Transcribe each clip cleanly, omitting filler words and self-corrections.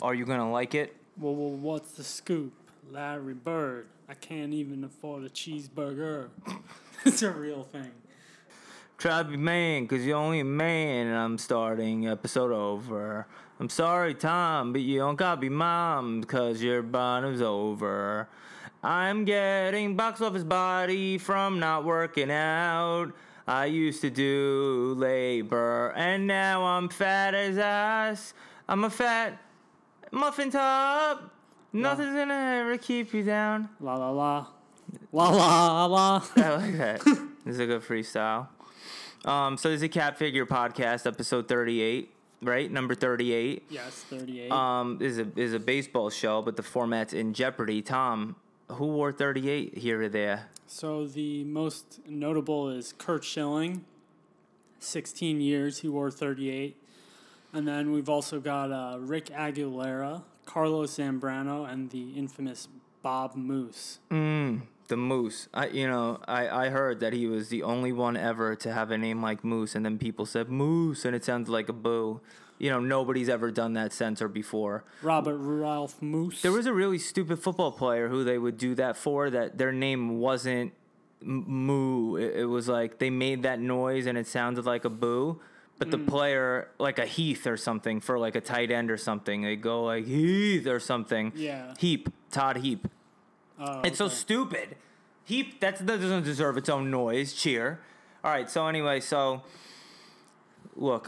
Are you gonna like it? Well, what's the scoop? Larry Bird. I can't even afford a cheeseburger. It's a real thing. Try to be man, 'cause you're only a man, and I'm starting episode over. I'm sorry, Tom, but you don't gotta be mom, 'cause your bottom's over. I'm getting box office body from not working out. I used to do labor, and now I'm fat as ass. I'm a fat muffin top. Nothing's gonna ever keep you down. La la la. La la la. I like that. This is a good freestyle. So this is a Cat Figure podcast, episode 38, right? Number 38. Yes, 38. Is a baseball show, but the format's in jeopardy. Tom, who wore 38 here or there? So the most notable is Curt Schilling. 16 years, he wore 38. And then we've also got Rick Aguilera, Carlos Zambrano, and the infamous Bob Moose. The Moose. I heard that he was the only one ever to have a name like Moose, and then people said Moose, and it sounded like a boo. Nobody's ever done that since or before. Robert Ralph Moose. There was a really stupid football player who they would do that for, that their name wasn't Moo. It was like they made that noise and it sounded like a boo. But the player, like a Heath or something, for like a tight end or something, they go like Heath or something. Yeah. Todd Heap. Oh, It's so stupid. Heap, that doesn't deserve its own noise. Cheer. All right, so anyway, look,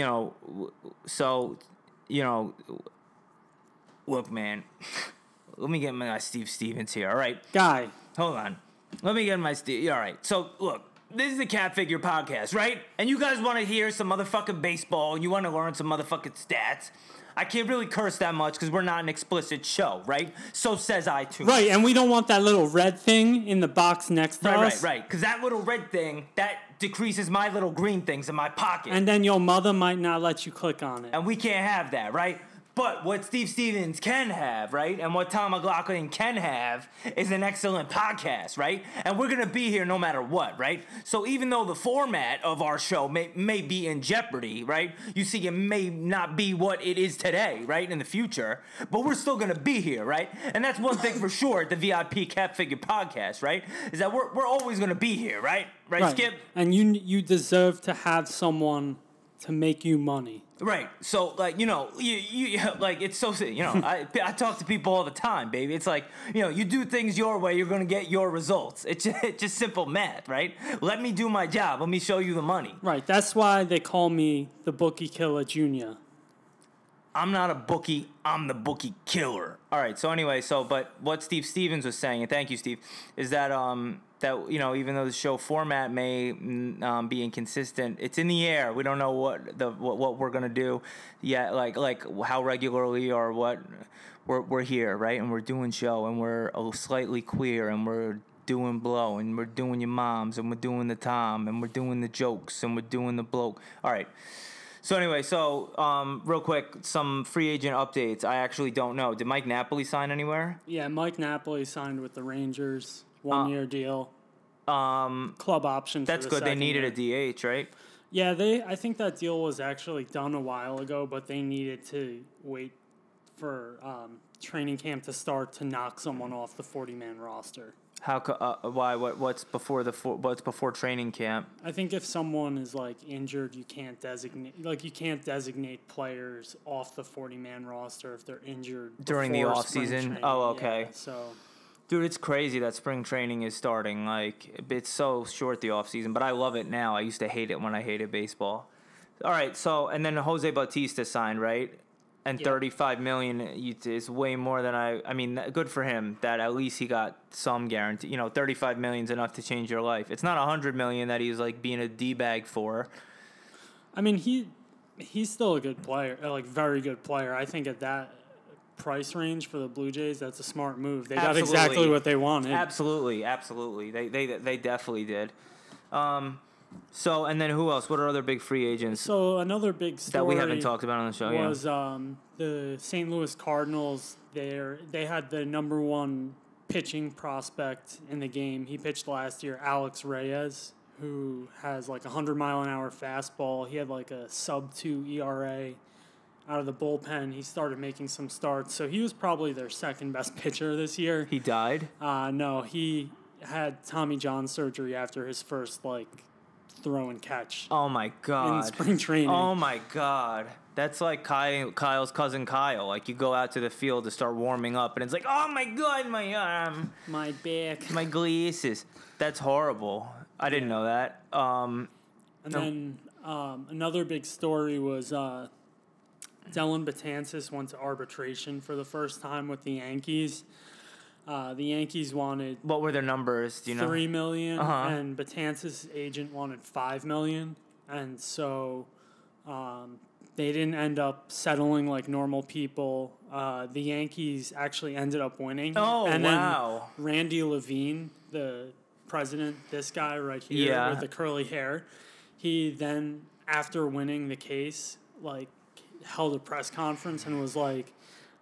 look, man, let me get my guy Steve Stevens here, all right? Guy. Hold on. Let me get my Steve, all right, so, look, this is the Cat Figure podcast, right? And you guys want to hear some motherfucking baseball, and you want to learn some motherfucking stats. I can't really curse that much because we're not an explicit show, right? So says iTunes. Right, and we don't want that little red thing in the box next to us. Right. Because that little red thing, that decreases my little green things in my pocket. And then your mother might not let you click on it. And we can't have that, right? But what Steve Stevens can have, right, and what Tom McLaughlin can have is an excellent podcast, right? And we're going to be here no matter what, right? So even though the format of our show may be in jeopardy, right? You see, it may not be what it is today, right, in the future, but we're still going to be here, right? And that's one thing for sure at the VIP Cat Figure podcast, right, is that we're always going to be here, right? Right, Skip? And you deserve to have someone to make you money. Right. So, like, you like, it's so, I talk to people all the time, baby. It's like, you do things your way, you're going to get your results. It's just simple math, right? Let me do my job. Let me show you the money. Right. That's why they call me the Bookie Killer Jr. I'm not a bookie. I'm the bookie killer. All right. So anyway, but what Steve Stevens was saying, and thank you, Steve, is that even though the show format may be inconsistent, it's in the air. We don't know what we're gonna do yet, like how regularly or what. We're here, right, and we're doing show, and we're slightly queer, and we're doing blow, and we're doing your moms, and we're doing the Tom, and we're doing the jokes, and we're doing the bloke. All right. So anyway, real quick, some free agent updates. I actually don't know. Did Mike Napoli sign anywhere? Yeah, Mike Napoli signed with the Rangers. 1-year deal. Club option. That's good. They needed a DH, right? Yeah, I think that deal was actually done a while ago, but they needed to wait for training camp to start to knock someone off the 40-man roster. How? Why? What's before training camp? I think if someone is like injured, you can't designate players off the 40-man roster if they're injured during the off season. Oh, okay. Yeah, so, dude, it's crazy that spring training is starting. Like, it's so short, the off season, but I love it now. I used to hate it when I hated baseball. All right, and then Jose Bautista signed, right? And $35 million is way more than I mean, good for him that at least he got some guarantee. $35 million is enough to change your life. It's not $100 million that he's like being a D-bag for. I mean, he's still a good player, like very good player. I think at that price range for the Blue Jays, that's a smart move. They got exactly what they wanted. Absolutely. They definitely did. So, and then who else? What are other big free agents? So, another big story that we haven't talked about on the show was the St. Louis Cardinals. They had the number one pitching prospect in the game. He pitched last year, Alex Reyes, who has like 100-mile-an-hour fastball. He had like a sub-2 ERA. out of the bullpen. He started making some starts, so he was probably their second best pitcher this year. He died? No, he had Tommy John surgery after his first throw and catch. Oh my God. In spring training. Oh my God. That's like Kyle's cousin Kyle. Like, you go out to the field to start warming up, and it's like, oh my God, my arm. My back. My gleases. That's horrible. I didn't know that. Then another big story was Dellin Betances went to arbitration for the first time with the Yankees. The Yankees wanted What were their numbers? Do you know? $3 million, and Betances' agent wanted $5 million, and so they didn't end up settling like normal people. The Yankees actually ended up winning. Oh, and wow. Then Randy Levine, the president, this guy right here with the curly hair, he then, after winning the case, held a press conference and was like,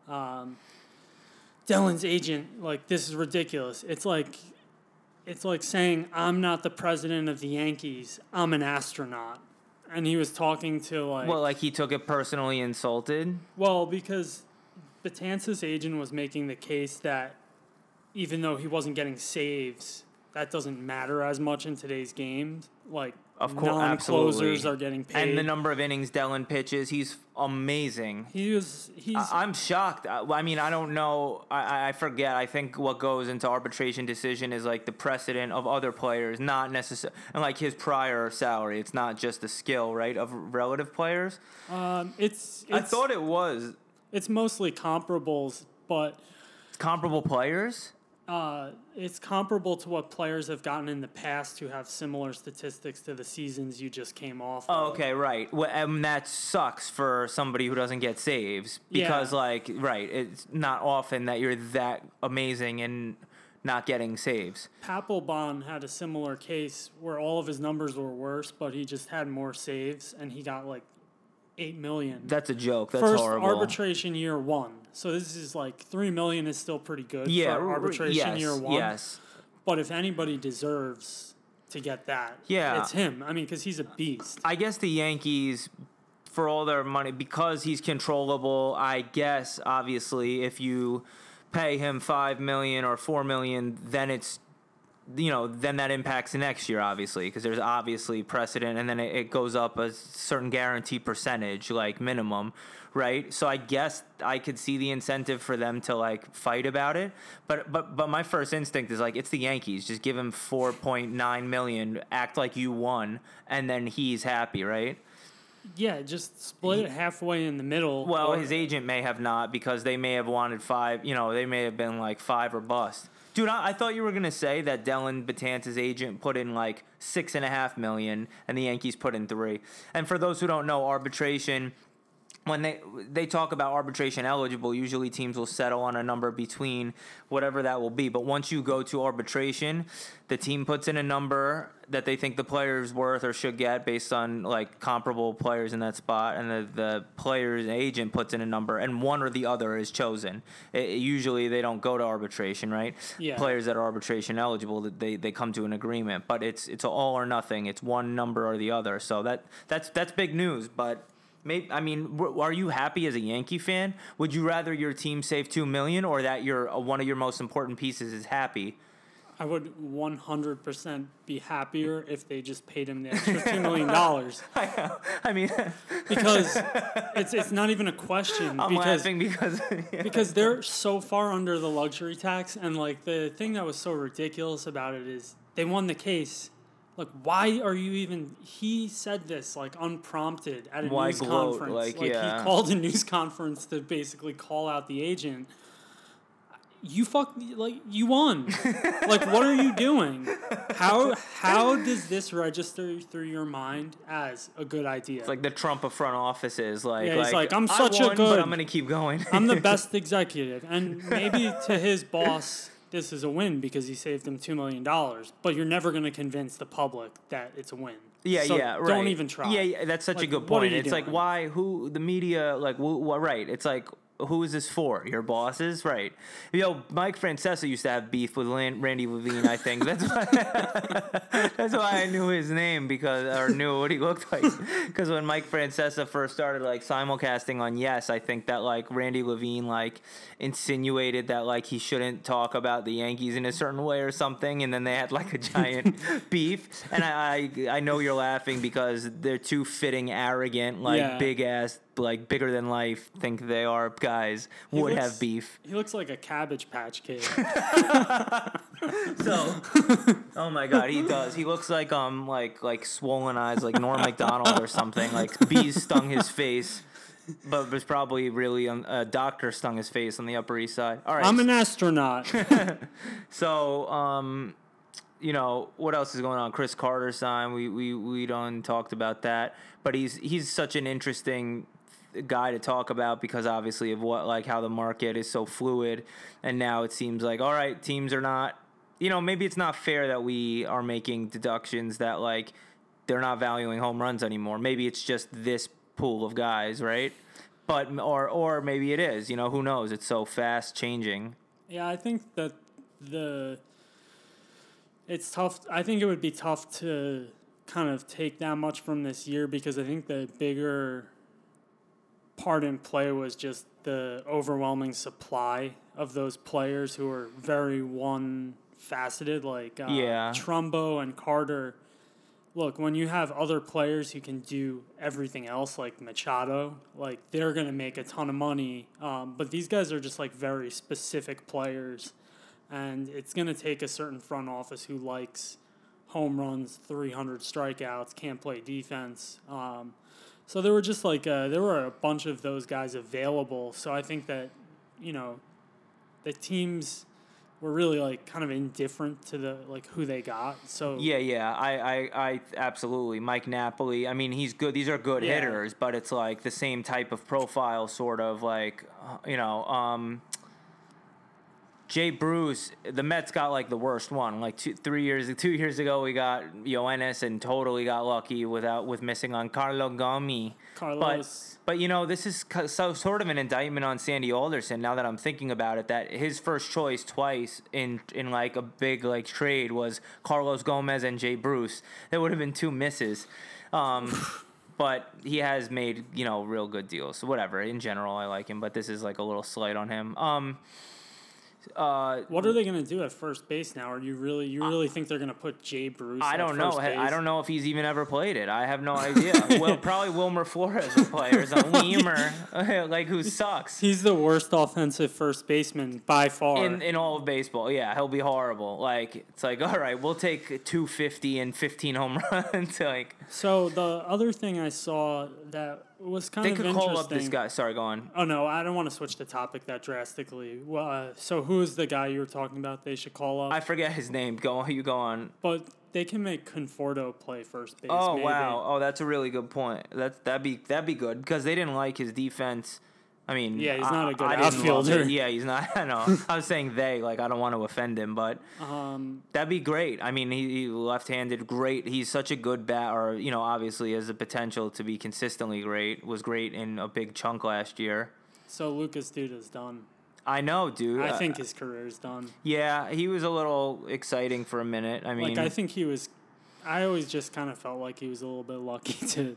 Dellin's agent, this is ridiculous. It's like saying, I'm not the president of the Yankees, I'm an astronaut. And he was talking to Well, he took it personally insulted? Well, because Betances' agent was making the case that even though he wasn't getting saves, that doesn't matter as much in today's games. Of course, non-closers are getting paid. And the number of innings Dellin pitches, he's amazing. He's. I'm shocked. I mean, I don't know. I forget. I think what goes into arbitration decision is the precedent of other players, not necessarily, and his prior salary. It's not just the skill, right, of relative players. It's I thought it was. It's mostly comparables, but comparable players. It's comparable to what players have gotten in the past who have similar statistics to the seasons you just came off of. Oh, okay, right. Well, and that sucks for somebody who doesn't get saves because, it's not often that you're that amazing and not getting saves. Papelbon had a similar case where all of his numbers were worse, but he just had more saves, and he got $8 million. That's a joke. That's First horrible. Arbitration year 1. So this is $3 million is still pretty good for arbitration year 1. Yes. But if anybody deserves to get that, it's him. I mean, because he's a beast. I guess the Yankees, for all their money, because he's controllable, I guess, obviously, if you pay him $5 million or $4 million, then it's, then that impacts the next year, obviously, because there's obviously precedent, and then it goes up a certain guarantee percentage, minimum, right? So I guess I could see the incentive for them to fight about it, but my first instinct is it's the Yankees. Just give him $4.9 million, act like you won, and then he's happy, right? Yeah, just split it halfway in the middle. Well, his agent may have not, because they may have wanted $5. They may have been $5 or bust. Dude, I thought you were gonna say that Dellin Betances' agent put in $6.5 million, and the Yankees put in $3 million. And for those who don't know, arbitration, when they talk about arbitration eligible, usually teams will settle on a number between whatever that will be. But once you go to arbitration, the team puts in a number that they think the player's worth or should get based on comparable players in that spot, and the player's agent puts in a number, and one or the other is chosen. Usually they don't go to arbitration, right? Yeah. Players that are arbitration eligible, they come to an agreement, but it's all or nothing. It's one number or the other. So that's big news, but. Are you happy as a Yankee fan? Would you rather your team save $2 million or that one of your most important pieces is happy? I would 100% be happier if they just paid him the extra $2 million. I mean, because it's not even a question. I'm laughing because because they're so far under the luxury tax, and the thing that was so ridiculous about it is they won the case. Why are you even... He said this, unprompted at a news conference. He called a news conference to basically call out the agent. You you won. What are you doing? How does this register through your mind as a good idea? It's the Trump of front offices. He's I'm such a good... but I'm going to keep going. I'm the best executive. And maybe to his boss... This is a win because he saved them $2 million, but you're never going to convince the public that it's a win. Yeah, so right. Don't even try. Yeah, that's such a good point. It's doing? why, who, the media, right. It's who is this for? Your bosses, right? Yo, Mike Francesa used to have beef with Randy Levine. I think that's why. That's why I knew his name knew what he looked like. Because when Mike Francesa first started like simulcasting on Yes, I think that like Randy Levine like insinuated that like he shouldn't talk about the Yankees in a certain way or something, and then they had like a giant beef. And I know you're laughing because they're two fitting, arrogant, like big ass, like bigger than life think they are guys would have beef. He looks like a Cabbage Patch Kid. So, oh my God, he does. He looks like swollen eyes, like Norm Macdonald or something. Like bees stung his face, but it was probably really a doctor stung his face on the Upper East Side. All right, I'm an astronaut. So, you know, what else is going on? Chris Carter signed. We done talked about that, but he's such an interesting guy to talk about because obviously of how the market is so fluid, and now it seems like, all right, teams are not, you know, maybe it's not fair that we are making deductions that like they're not valuing home runs anymore. Maybe it's just this pool of guys, right? But or maybe it is, you know, who knows? It's so fast changing. Yeah, I think that it's tough. I think it would be tough to kind of take that much from this year because I think the bigger part in play was just the overwhelming supply of those players who are very one-faceted, like Trumbo and Carter. Look, when you have other players who can do everything else, like Machado, like they're going to make a ton of money. But these guys are just like very specific players. And it's going to take a certain front office who likes home runs, 300 strikeouts, can't play defense. So there were just there were a bunch of those guys available. So I think that, you know, the teams were really like kind of indifferent to the like who they got. So yeah, I absolutely. Mike Napoli, I mean, he's good. These are good hitters, but it's like the same type of profile, sort of like, you know, Jay Bruce, the Mets got like the worst one. Like 2 years ago, we got Yoenis and totally got lucky with missing on Carlos Gomez. But you know, this is so sort of an indictment on Sandy Alderson. Now that I'm thinking about it, that his first choice twice in like a big like trade was Carlos Gomez and Jay Bruce. There would have been 2 misses. But he has made, you know, real good deals. So whatever. In general, I like him, but this is like a little slight on him. What are they going to do at first base now? Or you really think they're going to put Jay Bruce? I don't know. I don't know if he's even ever played it. I have no idea. Well, probably Wilmer Flores will play, or some Lemur, like who sucks. He's the worst offensive first baseman by far in all of baseball. Yeah, he'll be horrible. Like it's like, all right, we'll take 250 and 15 home runs. Like so, the other thing I saw that was kind of interesting. They could call up this guy. Sorry, go on. Oh, no, I don't want to switch the topic that drastically. So who is the guy you were talking about they should call up? I forget his name. You go on. But they can make Conforto play first base. Oh, maybe. Wow. Oh, that's a really good point. That'd be good because they didn't like his defense. I mean, yeah, he's not a good outfielder. Yeah, he's not. I know. I was saying I don't want to offend him, but that'd be great. I mean, he left-handed, great. He's such a good bat, or you know, obviously has the potential to be consistently great. Was great in a big chunk last year. So Lucas Duda's done. I know, dude. I think his career's done. Yeah, he was a little exciting for a minute. I mean, I think he was. I always just kind of felt like he was a little bit lucky to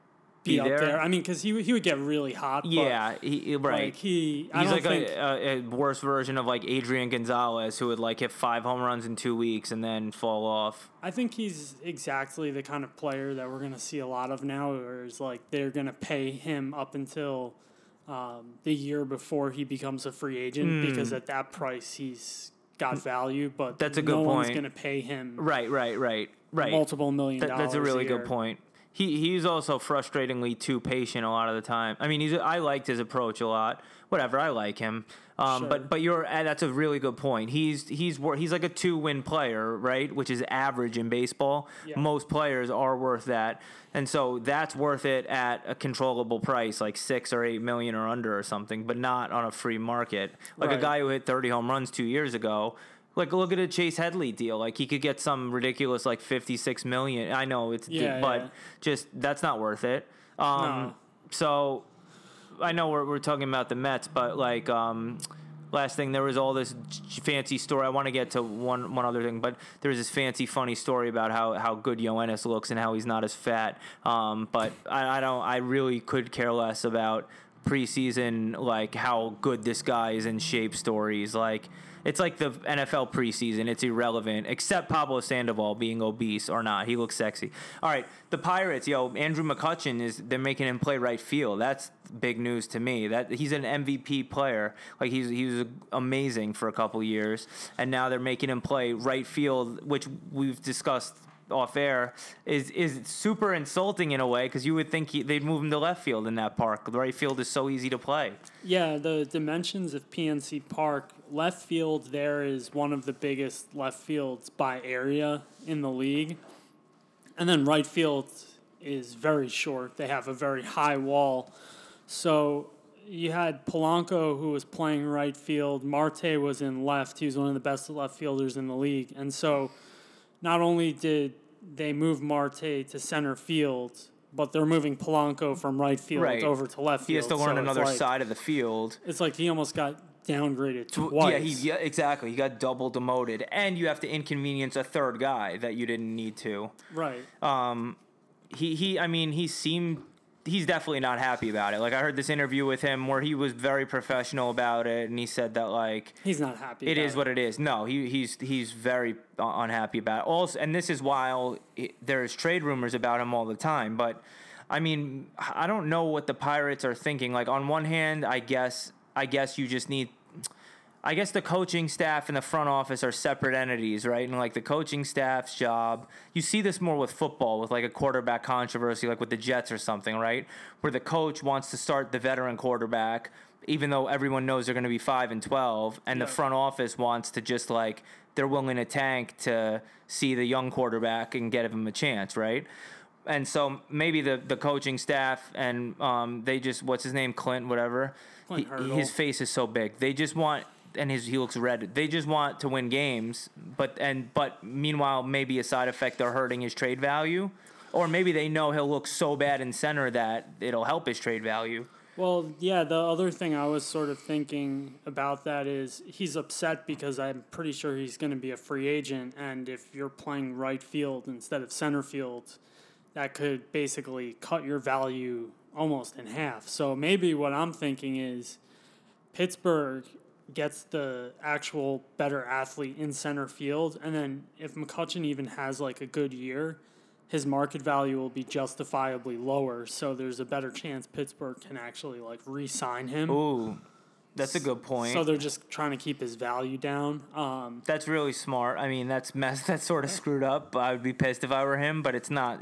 be up there. I mean, because he would get really hot. Yeah, right. Like he's like a worse version of like Adrian Gonzalez, who would like hit 5 home runs in 2 weeks and then fall off. I think he's exactly the kind of player that we're going to see a lot of now, where it's like they're going to pay him up until the year before he becomes a free agent, because at that price he's got value, but that's a good point. No one's going to pay him right. multiple $1 million. That's a really good point. He's also frustratingly too patient a lot of the time. I mean, I liked his approach a lot. Whatever, I like him. Sure. But that's a really good point. He's like a 2-win player, right? Which is average in baseball. Yeah. Most players are worth that, and so that's worth it at a controllable price, like $6 or $8 million or under or something, but not on a free market. Like a guy who hit 30 home runs 2 years ago. Like, look at a Chase Headley deal. Like, he could get some ridiculous, like, $56 million. I know it's, but just that's not worth it. No. So, I know we're talking about the Mets, but like last thing, there was all this fancy story. I want to get to one other thing, but there's this fancy, funny story about how good Yoenis looks and how he's not as fat. But I really could care less about preseason, like how good this guy is in shape stories. Like, it's like the NFL preseason. It's irrelevant, except Pablo Sandoval being obese or not. He looks sexy. All right, the Pirates, Andrew McCutchen they're making him play right field. That's big news to me. That he's an MVP player. Like, he was amazing for a couple years, and now they're making him play right field, which we've discussed off air, is super insulting in a way, because you would think they'd move him to left field in that park. The right field is so easy to play. Yeah, the dimensions of PNC Park, left field there is one of the biggest left fields by area in the league. And then right field is very short. They have a very high wall. So you had Polanco, who was playing right field. Marte was in left. He was one of the best left fielders in the league. And so not only did they move Marte to center field, but they're moving Polanco from right field over to left field. He has to learn another side of the field. It's like he almost got downgraded twice. Yeah, exactly. He got double demoted, and you have to inconvenience a third guy that you didn't need to. Right. He's definitely not happy about it. Like, I heard this interview with him where he was very professional about it, and he said that, like, he's not happy. It is what it is. No, he's very unhappy about it. Also, and this is while there's trade rumors about him all the time. But I mean, I don't know what the Pirates are thinking. Like, on one hand, I guess you just need. I guess the coaching staff and the front office are separate entities, right? And like the coaching staff's job, you see this more with football, with like a quarterback controversy, like with the Jets or something, right? Where the coach wants to start the veteran quarterback, even though everyone knows they're going to be 5-12, and the front office wants to just like, they're willing to tank to see the young quarterback and get him a chance, right? And so maybe the coaching staff and they just, what's his name, Clint, whatever. His face is so big. They just want. And he looks red. They just want to win games, but meanwhile, maybe a side effect, they're hurting his trade value, or maybe they know he'll look so bad in center that it'll help his trade value. Well, yeah, the other thing I was sort of thinking about that is he's upset because I'm pretty sure he's going to be a free agent, and if you're playing right field instead of center field, that could basically cut your value almost in half. So maybe what I'm thinking is Pittsburgh gets the actual better athlete in center field, and then if McCutchen even has like a good year, his market value will be justifiably lower, so there's a better chance Pittsburgh can actually like re-sign him. Ooh, that's a good point. So they're just trying to keep his value down. That's really smart. I mean, that's sort of screwed up. I would be pissed if I were him, but it's not.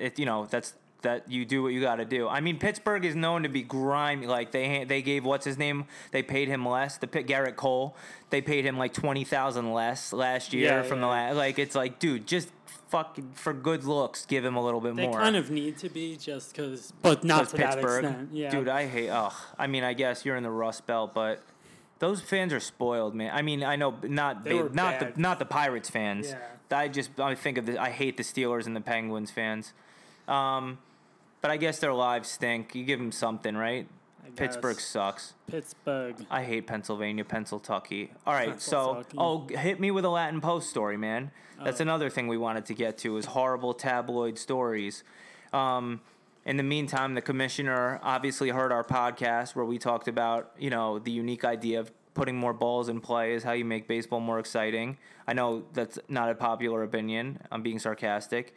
That you do what you got to do. I mean, Pittsburgh is known to be grimy. Like they gave what's his name? They paid him less. Garrett Cole. They paid him like $20,000 less last year from the last. Like, it's like, dude, just fucking for good looks, give him a little bit more. They kind of need to be just because, but not to Pittsburgh. That extent. Yeah, dude, I hate. I mean, I guess you're in the Rust Belt, but those fans are spoiled, man. I mean, I know not the Pirates fans. Yeah. I think of I hate the Steelers and the Penguins fans. But I guess their lives stink. You give them something, right? Pittsburgh sucks. Pittsburgh. I hate Pennsylvania, Pennsyltucky. All right, so hit me with a Latin Post story, man. That's another thing we wanted to get to is horrible tabloid stories. In the meantime, the commissioner obviously heard our podcast where we talked about, the unique idea of putting more balls in play is how you make baseball more exciting. I know that's not a popular opinion. I'm being sarcastic.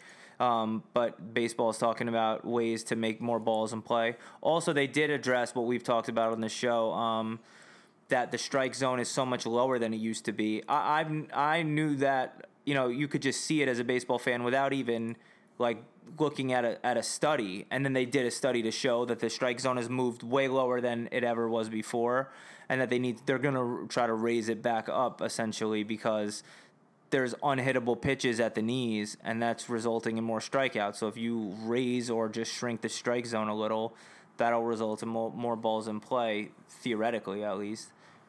But baseball is talking about ways to make more balls in play. Also, they did address what we've talked about on the show, that the strike zone is so much lower than it used to be. I knew that, you could just see it as a baseball fan without even like looking at a study. And then they did a study to show that the strike zone has moved way lower than it ever was before, and that they're going to try to raise it back up essentially because there's unhittable pitches at the knees, and that's resulting in more strikeouts. So if you raise or just shrink the strike zone a little, that'll result in more balls in play, theoretically at least.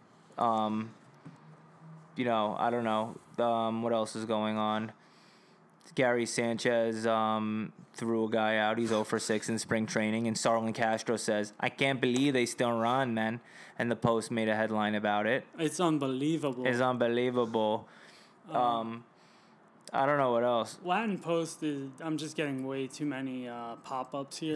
I don't know. What else is going on? Gary Sanchez threw a guy out. He's 0 for 6 in spring training. And Starlin Castro says, I can't believe they still run, man. And the Post made a headline about it. It's unbelievable. It's unbelievable. I don't know what else. Latin Post is. I'm just getting way too many pop-ups here.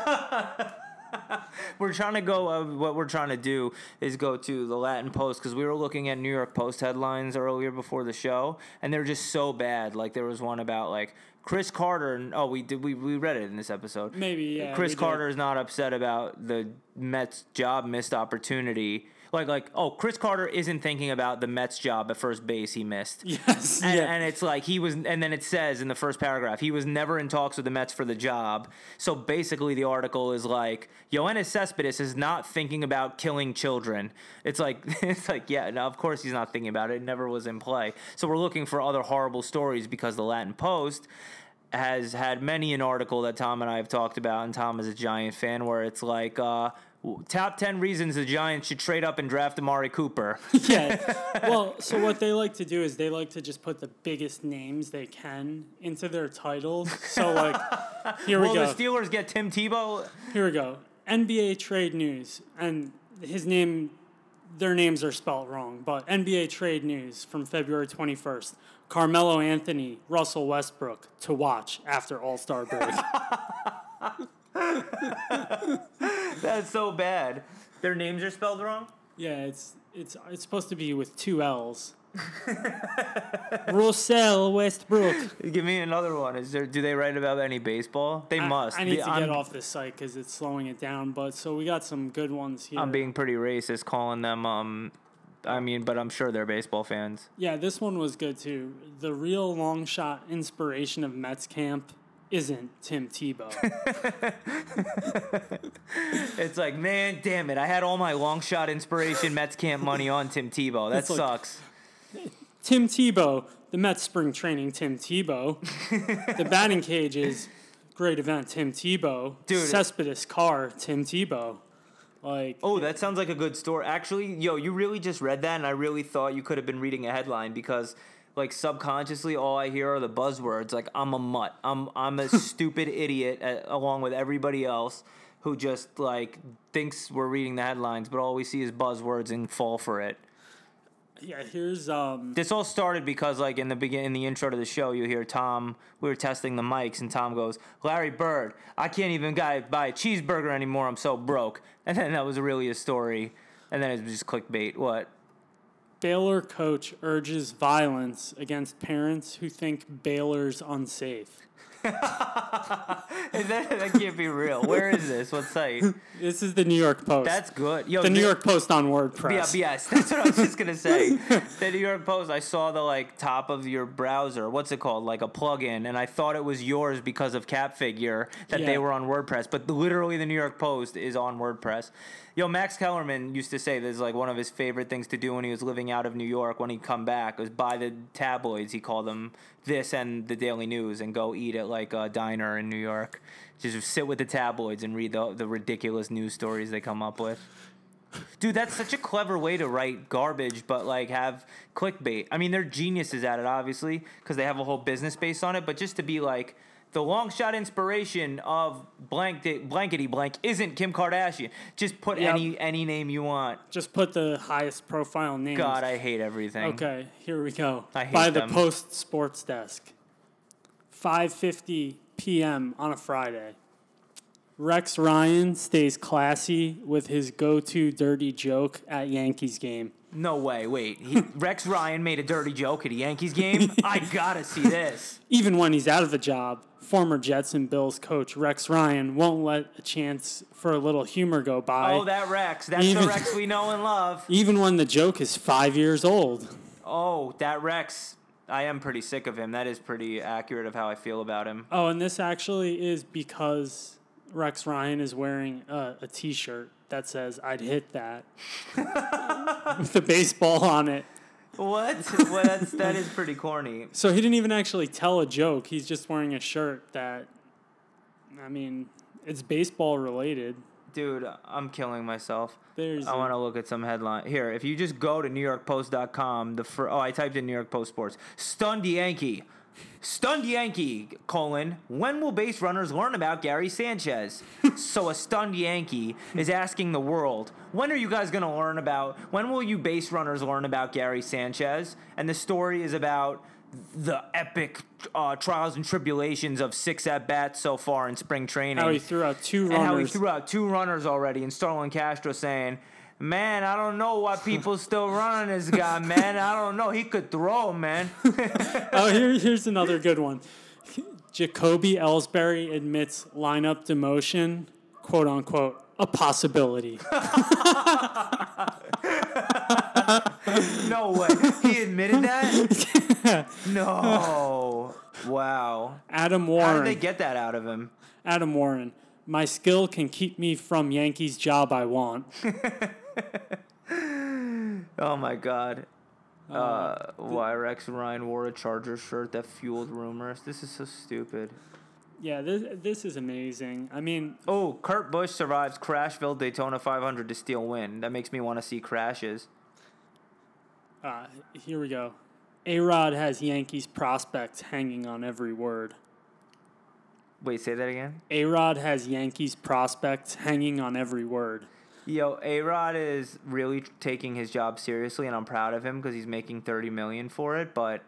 We're trying to go. What we're trying to do is go to the Latin Post because we were looking at New York Post headlines earlier before the show, and they're just so bad. Like there was one about like Chris Carter. And, we read it in this episode. Maybe yeah. Chris Carter is not upset about the Mets job missed opportunity. Chris Carter isn't thinking about the Mets job at first base he missed. Yes. And it's like he was, and then it says in the first paragraph, he was never in talks with the Mets for the job. So basically the article is like, Yoenis Cespedes is not thinking about killing children. It's like, yeah, no, of course he's not thinking about it. It never was in play. So we're looking for other horrible stories because the Latin Post has had many an article that Tom and I have talked about, and Tom is a Giant fan, where it's like, top 10 reasons the Giants should trade up and draft Amari Cooper. Yeah. Well, so what they like to do is they like to just put the biggest names they can into their titles. So, like, here we go. Will the Steelers get Tim Tebow? Here we go. NBA trade news. And their names are spelled wrong, but NBA trade news from February 21st. Carmelo Anthony, Russell Westbrook to watch after All-Star break. That's so bad. Their names are spelled wrong? Yeah, it's supposed to be with 2 L's. Russell Westbrook. Give me another one. Do they write about any baseball? They must. I need to get off this site because it's slowing it down. But so we got some good ones here. I'm being pretty racist calling them. But I'm sure they're baseball fans. Yeah, this one was good too. The real long shot inspiration of Mets camp isn't Tim Tebow. It's like, man, damn it. I had all my long shot inspiration Mets camp money on Tim Tebow. That sucks. Tim Tebow, the Mets spring training Tim Tebow. The batting cages, great event, Tim Tebow. Dude. Cespedes Carr, Tim Tebow. That sounds like a good story. Actually, you really just read that, and I really thought you could have been reading a headline because like subconsciously all I hear are the buzzwords. Like I'm a mutt. I'm a stupid idiot along with everybody else who just like thinks we're reading the headlines, but all we see is buzzwords and fall for it. Yeah, here's This all started because like in the intro to the show, you hear Tom. We were testing the mics, and Tom goes, "Larry Bird, I can't even buy a cheeseburger anymore. I'm so broke." And then that was really a story, and then it was just clickbait. What? Baylor coach urges violence against parents who think Baylor's unsafe. That can't be real. Where is this? What site? This is the New York Post. That's good. The New York Post on WordPress. Yes, that's what I was just gonna say. The New York Post. I saw the like top of your browser. What's it called? Like a plugin, and I thought it was yours because of Cap Figure that they were on WordPress. But literally, the New York Post is on WordPress. Max Kellerman used to say this is like one of his favorite things to do when he was living out of New York. When he'd come back, was buy the tabloids. He called them this and the Daily News, and go eat at like a diner in New York. Just sit with the tabloids and read the ridiculous news stories they come up with. Dude, that's such a clever way to write garbage, but like have clickbait. I mean, they're geniuses at it, obviously, because they have a whole business based on it. But just to be like, the long shot inspiration of blankety blank isn't Kim Kardashian. Just put any name you want. Just put the highest profile name. God, I hate everything. Okay, here we go. I hate By them. the Post Sports Desk. 5:50 p.m. on a Friday. Rex Ryan stays classy with his go-to dirty joke at Yankees game. No way. Wait. Rex Ryan made a dirty joke at a Yankees game? I gotta see this. Even when he's out of a job, former Jets and Bills coach Rex Ryan won't let a chance for a little humor go by. Oh, that Rex. That's the Rex we know and love. Even when the joke is 5 years old. Oh, that Rex. I am pretty sick of him. That is pretty accurate of how I feel about him. Oh, and this actually is because Rex Ryan is wearing a T-shirt that says, "I'd hit that," with a baseball on it. What? Well, that is pretty corny. So he didn't even actually tell a joke. He's just wearing a shirt that, I mean, it's baseball related. Dude, I'm killing myself. I want to look at some headline. Here, if you just go to NewYorkPost.com, I typed in New York Post Sports. Stunned Yankee. Stunned Yankee, when will base runners learn about Gary Sanchez? So a stunned Yankee is asking the world, when will you base runners learn about Gary Sanchez? And the story is about the epic trials and tribulations of 6 at-bats so far in spring training. How he threw out 2 runners. And how he threw out 2 runners already, and Starlin Castro saying, man, I don't know why people still running this guy, man. I don't know. He could throw, man. Here's another good one. Jacoby Ellsbury admits lineup demotion, quote unquote, a possibility. No way. He admitted that? No. Wow. Adam Warren. How did they get that out of him? Adam Warren. My skill can keep me from Yankees job I want. Oh my God. YRX Ryan wore a Chargers shirt that fueled rumors. This is so stupid. Yeah, this is amazing. I mean... Oh, Kurt Busch survives Crashville Daytona 500 to steal win. That makes me want to see crashes. Here we go. A-Rod has Yankees prospects hanging on every word. Wait, say that again? A-Rod has Yankees prospects hanging on every word. Yo, A-Rod is really taking his job seriously, and I'm proud of him because he's making $30 million for it. But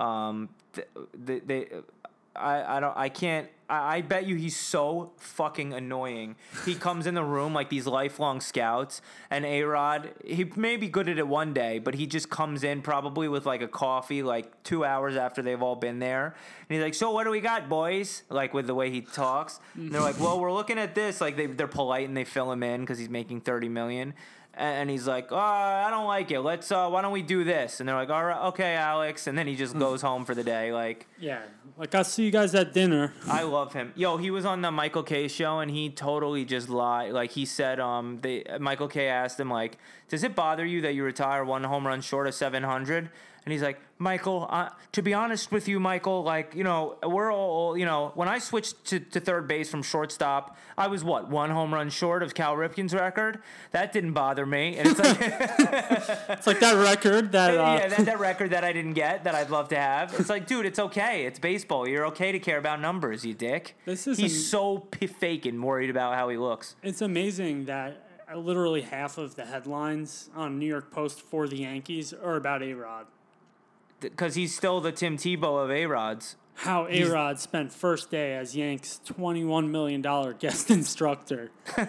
I bet you he's so fucking annoying. He comes in the room like these lifelong scouts, and A-Rod, he may be good at it one day, but he just comes in probably with like a coffee like 2 hours after they've all been there. And he's like, so what do we got, boys? Like with the way he talks. And they're like, well, we're looking at this. Like they're polite and they fill him in because he's making $30 million. And he's like, oh, I don't like it. Let's, why don't we do this? And they're like, all right, okay, Alex. And then he just goes home for the day. Like, yeah, like I'll see you guys at dinner. I love him. Yo, he was on the Michael K show and he totally just lied. Like he said, Michael K asked him like, does it bother you that you retire 1 home run short of 700? And he's like, Michael, to be honest with you, Michael, like, you know, we're all, you know, when I switched to third base from shortstop, I was 1 home run short of Cal Ripken's record. That didn't bother me. And it's like, it's like that record that, that record that I didn't get that I'd love to have. It's like, dude, it's okay. It's baseball. You're okay to care about numbers, you dick. He's so fake and worried about how he looks. It's amazing that literally half of the headlines on New York Post for the Yankees are about A-Rod. Because he's still the Tim Tebow of A-Rods. How A-Rod spent first day as Yanks' $21 million guest instructor.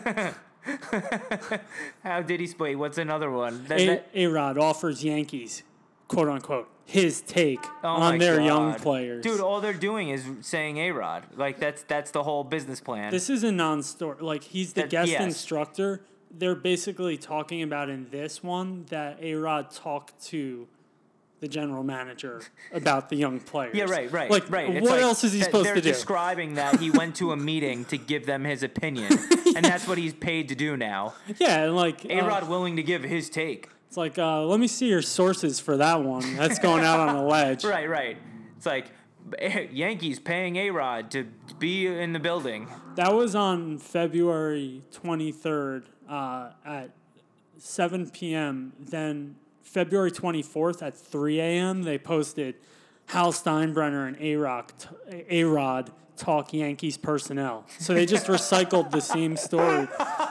How did he split? What's another one? A-Rod offers Yankees, quote unquote, his take on their young players. Dude, all they're doing is saying A-Rod. Like that's the whole business plan. This is a non-story. Like he's the guest instructor. They're basically talking about in this one that A-Rod talked to the general manager about the young players. Yeah, right. Like, right. What else is he supposed to do? They're describing that he went to a meeting to give them his opinion, and that's what he's paid to do now. Yeah, and like A-Rod willing to give his take. It's like, let me see your sources for that one. That's going out on a ledge. Right. It's like Yankees paying A-Rod to be in the building. That was on February 23rd at 7 p.m. Then February 24th at 3 a.m., they posted Hal Steinbrenner and A-Rod talk Yankees personnel. So they just recycled the same story.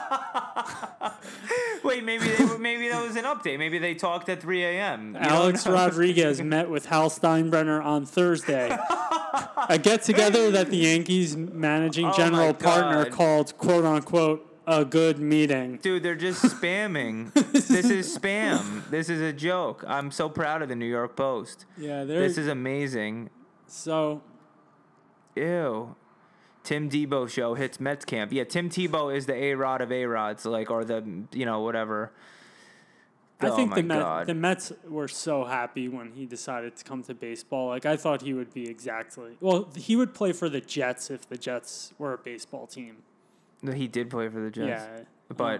Wait, maybe that was an update. Maybe they talked at 3 a.m. Alex Rodriguez met with Hal Steinbrenner on Thursday. A get-together that the Yankees managing general partner called, quote-unquote, a good meeting. Dude, they're just spamming. This is spam. This is a joke. I'm so proud of the New York Post. Yeah, this is amazing. So, ew. Tim Tebow show hits Mets camp. Yeah, Tim Tebow is the A-Rod of A-Rods, like, or the, whatever. I think the Mets were so happy when he decided to come to baseball. Like, I thought he would be he would play for the Jets if the Jets were a baseball team. He did play for the Jets. Yeah. But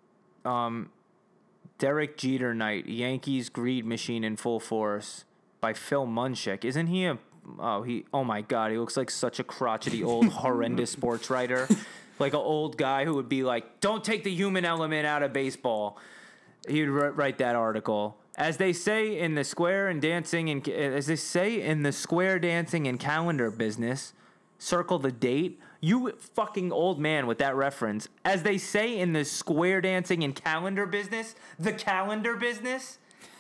Derek Jeter Night, Yankees Greed Machine in Full Force by Phil Munchak. Isn't he oh my God, he looks like such a crotchety old horrendous sports writer. Like an old guy who would be like, don't take the human element out of baseball. He'd write that article. As they say in the square dancing and calendar business, circle the date. You fucking old man with that reference. As they say in the square dancing and calendar business, the calendar business.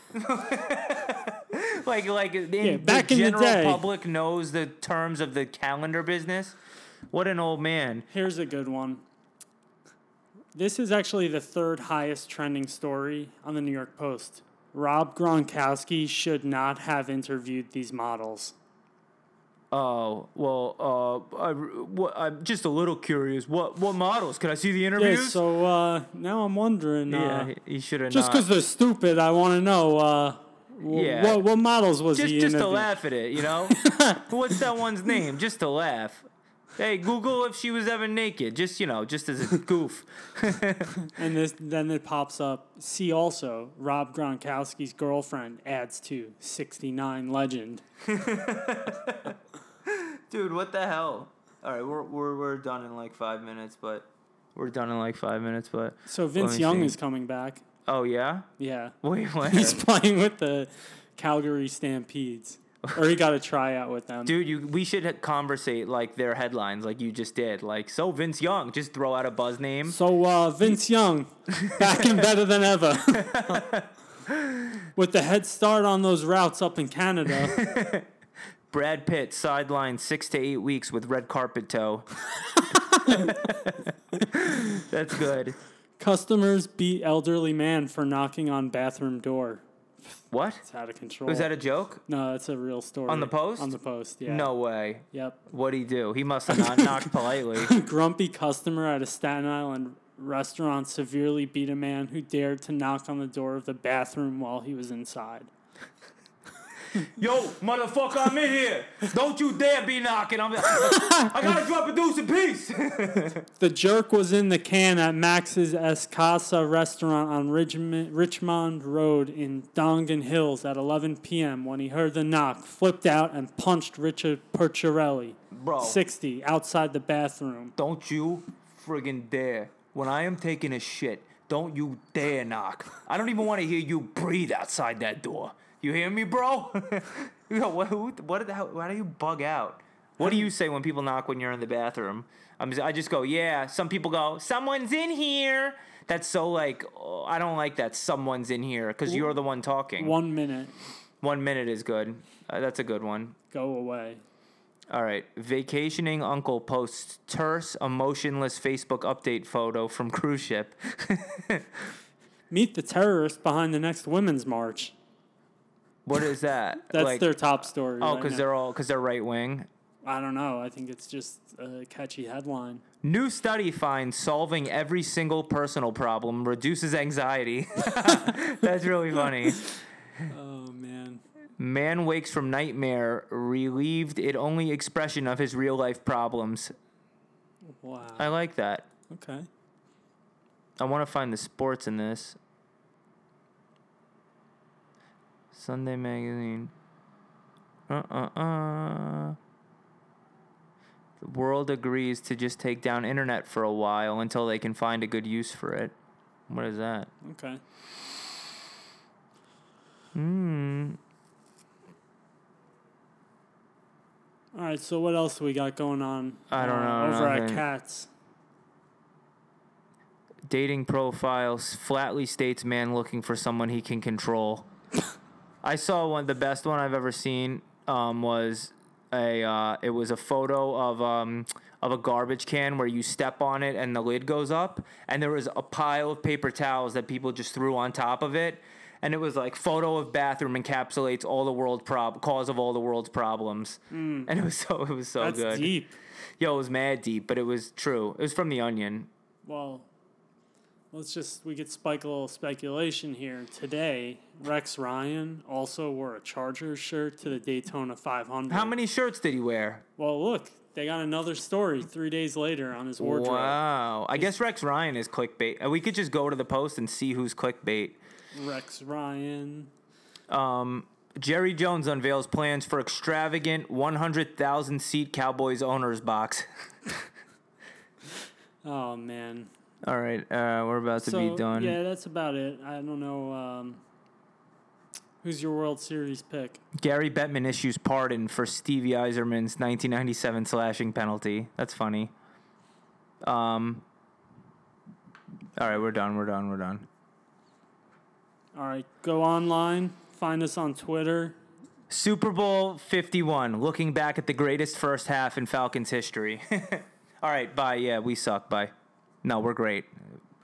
like back the in the general day. public knows the terms of the calendar business. What an old man. Here's a good one. This is actually the third highest trending story on the New York Post. Rob Gronkowski should not have interviewed these models. Oh, well, I'm just a little curious. What models? Can I see the interviews? Yeah, so now I'm wondering. He should have just because they're stupid, I want to know. What models was he just to interviewing? laugh at it, you know? What's that one's name? Just to laugh. Hey, Google if she was ever naked. Just as a goof. And then it pops up. See also, Rob Gronkowski's girlfriend adds to 69 legend. Dude, what the hell? All right, we're done in like 5 minutes, but So Vince Young is coming back. Oh yeah? Yeah. Wait, what? He's playing with the Calgary Stampedes. Or he got a tryout with them. Dude, we should conversate like their headlines, like you just did. Like, so Vince Young, just throw out a buzz name. So Vince Young, back and better than ever. With the head start on those routes up in Canada. Brad Pitt sidelined 6 to 8 weeks with red carpet toe. That's good. Customers beat elderly man for knocking on bathroom door. What? It's out of control. Was that a joke? No, that's a real story. On the Post? On the Post, yeah. No way. Yep. What'd he do? He must have not knocked politely. Grumpy customer at a Staten Island restaurant severely beat a man who dared to knock on the door of the bathroom while he was inside. Yo, motherfucker, I'm in here. Don't you dare be knocking. I gotta drop a deuce in peace. The jerk was in the can at Max's Escasa restaurant on Richmond Road in Dongan Hills at 11 p.m. when he heard the knock, flipped out, and punched Richard Perciarelli, Bro, 60, outside the bathroom. Don't you friggin' dare. When I am taking a shit, don't you dare knock. I don't even want to hear you breathe outside that door. You hear me, bro? What the hell? Why do you bug out? What do you say when people knock when you're in the bathroom? I just go, yeah. Some people go, someone's in here. That's so like, I don't like that someone's in here because you're the one talking. 1 minute. 1 minute is good. That's a good one. Go away. All right. Vacationing uncle posts terse, emotionless Facebook update photo from cruise ship. Meet the terrorist behind the next women's march. What is that? That's their top story. Oh, because they're right wing. I don't know. I think it's just a catchy headline. New study finds solving every single personal problem reduces anxiety. That's really funny. Oh, man. Man wakes from nightmare, relieved it only expression of his real life problems. Wow. I like that. Okay. I want to find the sports in this. Sunday Magazine. The world agrees to just take down internet for a while until they can find a good use for it. What is that? Okay. All right, so what else we got going on? I don't know. Over at nothing. Cats. Dating profiles flatly states man looking for someone he can control. I saw the best one I've ever seen was it was a photo of a garbage can where you step on it and the lid goes up, and there was a pile of paper towels that people just threw on top of it, and it was like photo of bathroom encapsulates all the world cause of all the world's problems, and it was so That's good. deep. Yo, it was mad deep, but it was true. It was from The Onion. Well, we could spike a little speculation here. Today, Rex Ryan also wore a Chargers shirt to the Daytona 500. How many shirts did he wear? Well, look, they got another story 3 days later on his wardrobe. Wow. I guess Rex Ryan is clickbait. We could just go to the Post and see who's clickbait. Rex Ryan. Jerry Jones unveils plans for extravagant 100,000-seat Cowboys owners box. Oh, man. All right, we're about to be done. Yeah, that's about it. I don't know. Who's your World Series pick? Gary Bettman issues pardon for Stevie Eiserman's 1997 slashing penalty. That's funny. All right, we're done. All right, go online. Find us on Twitter. Super Bowl 51, looking back at the greatest first half in Falcons history. All right, bye. Yeah, we suck. Bye. No, we're great.